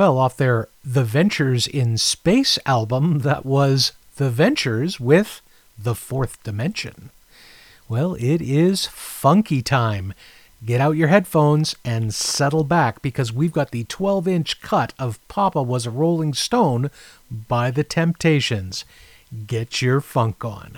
Well, off their The Ventures in Space album, that was The Ventures with The Fourth Dimension. Well, it is funky time. Get out your headphones and settle back because we've got the 12-inch cut of Papa Was a Rolling Stone by The Temptations. Get your funk on.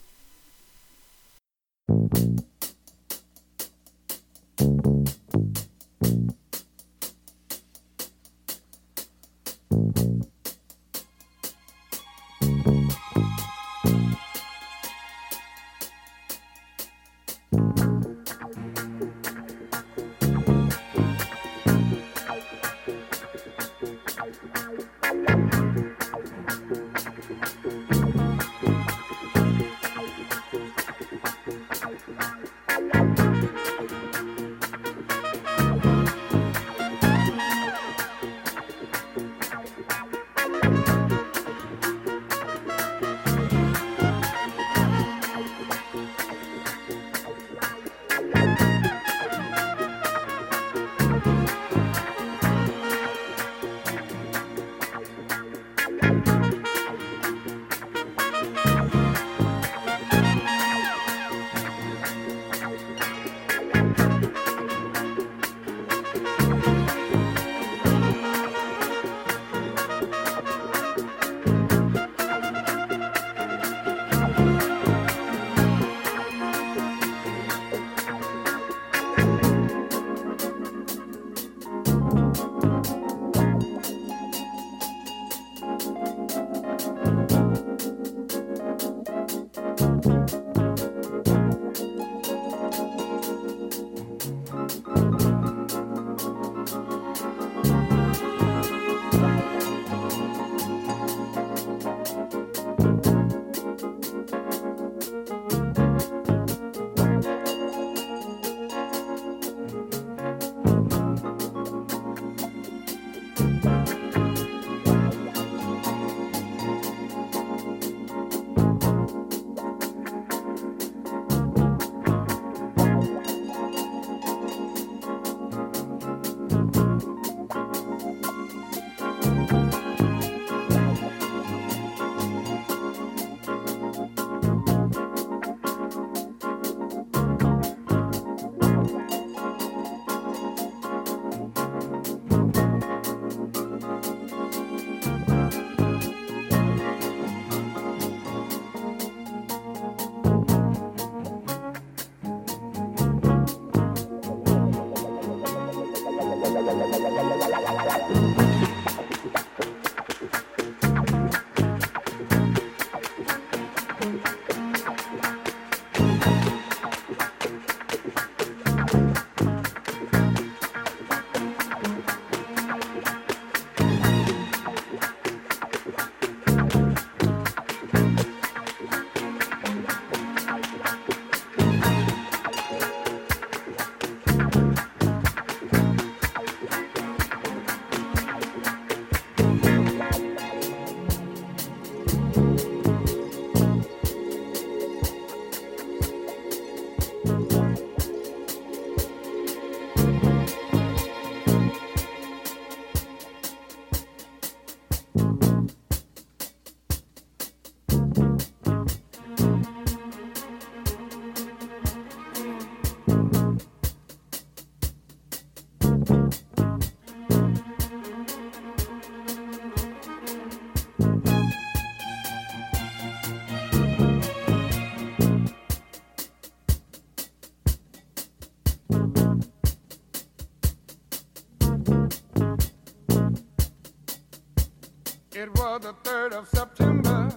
It was the 3rd of September.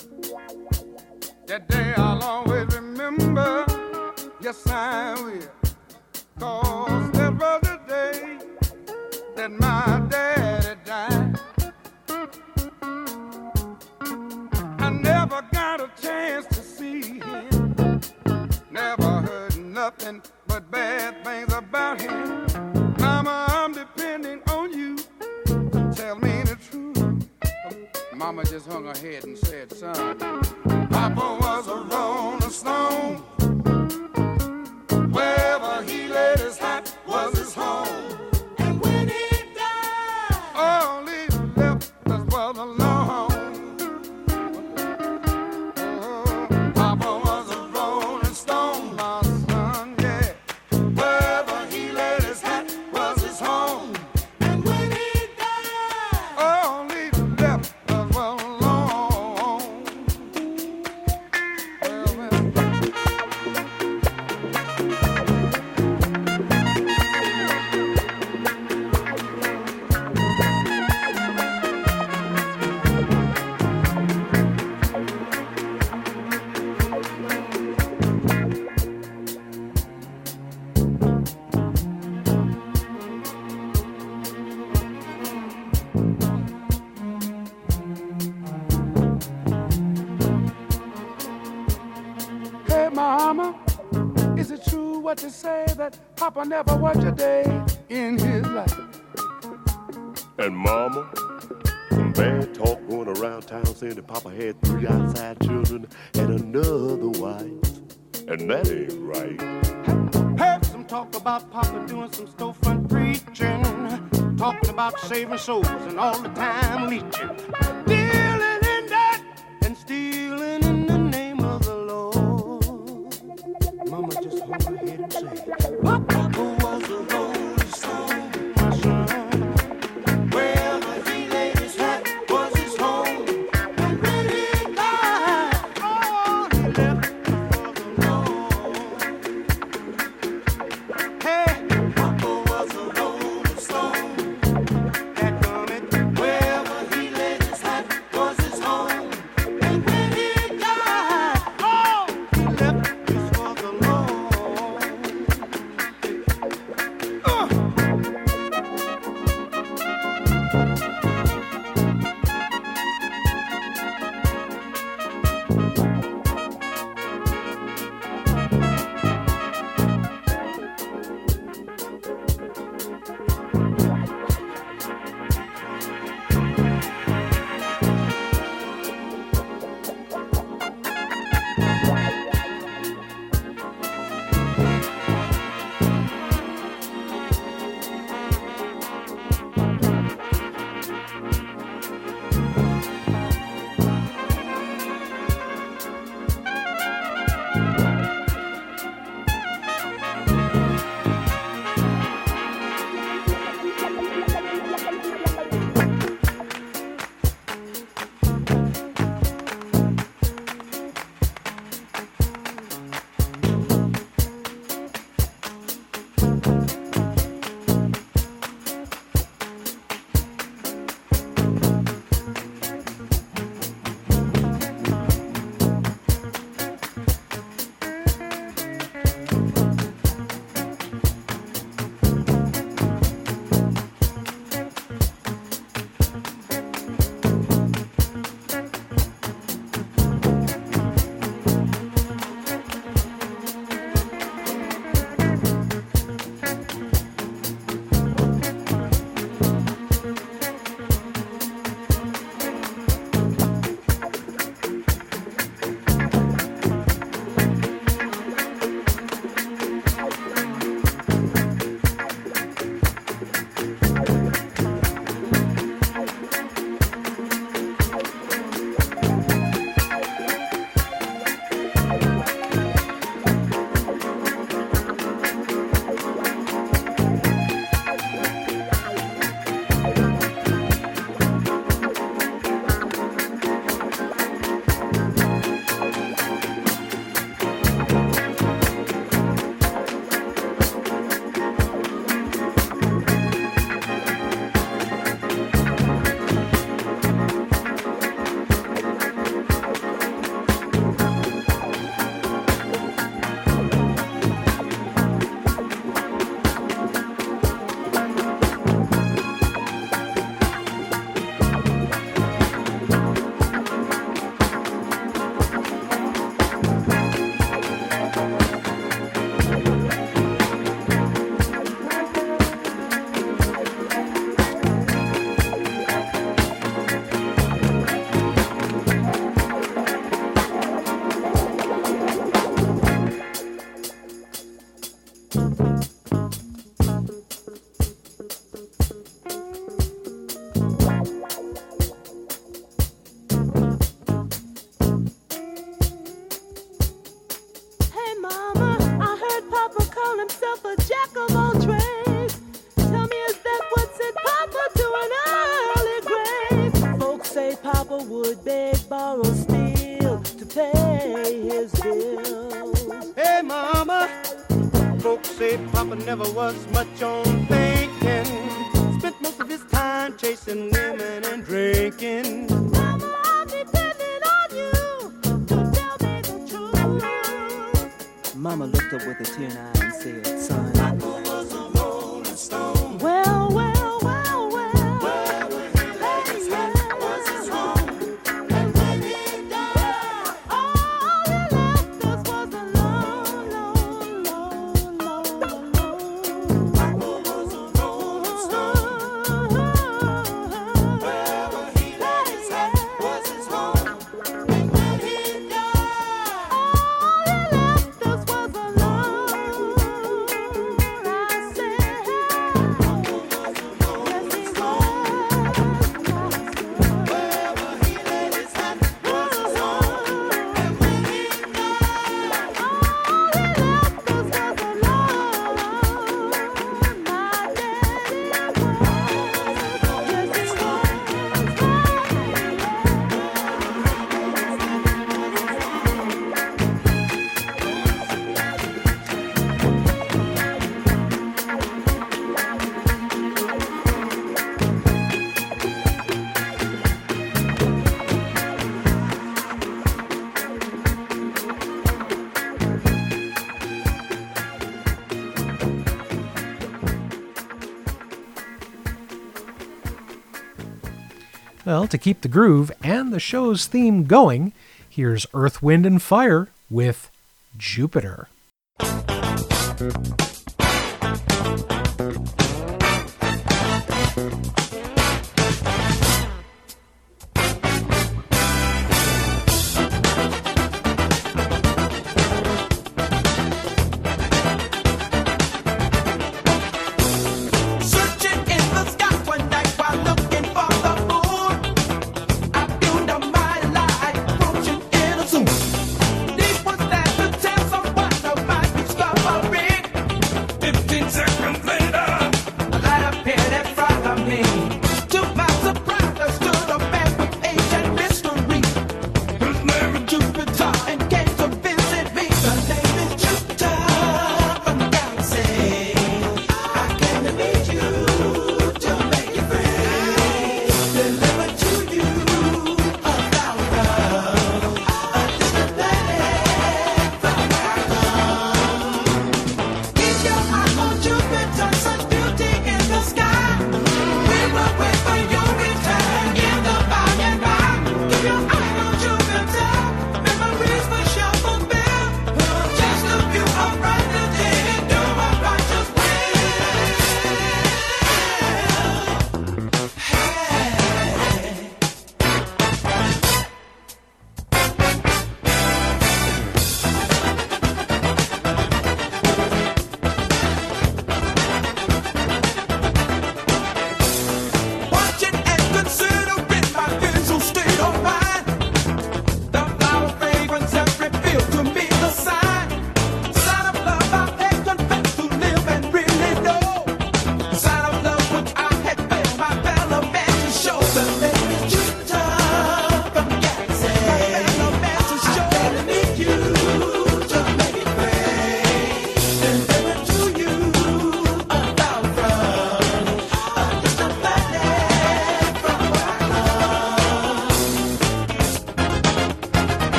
That day I'll always remember. Yes, I will. 'Cause that was the day that my daddy died. I never got a chance to see him. Never heard nothing but bad things about him. Mama, I'm depending on you to tell me the truth. Mama just hung her head and said, son, Papa was a rolling stone. Wherever he laid his hat was his home. And when he died, oh sad to say that Papa never worked a day in his life. And Mama, some bad talk going around town saying that Papa had 3 outside children and another wife. And that ain't right. Heard some talk about Papa doing some storefront preaching, talking about saving souls and all the time leeching, dealing in that and stealing in the name of the Lord. Mama just hold her head and say, Papa was a rolling stone, my son. Wherever he laid his hat was his home. And when he died, all he left was the Lord. Hey, Papa was a rolling stone. That coming, wherever he laid his hat was his home. And when he died, all he left was for the Lord. would beg, borrow, steal to pay his bills. Hey, mama, folks say Papa never was much on thinking. Spent most of his time chasing women and drinking. Mama, I'm depending on you to tell me the truth. Mama looked up with a tear in her eye and said, son, Papa was a rolling stone. Well, well. Well, to keep the groove and the show's theme going, here's Earth, Wind, and Fire with Jupiter.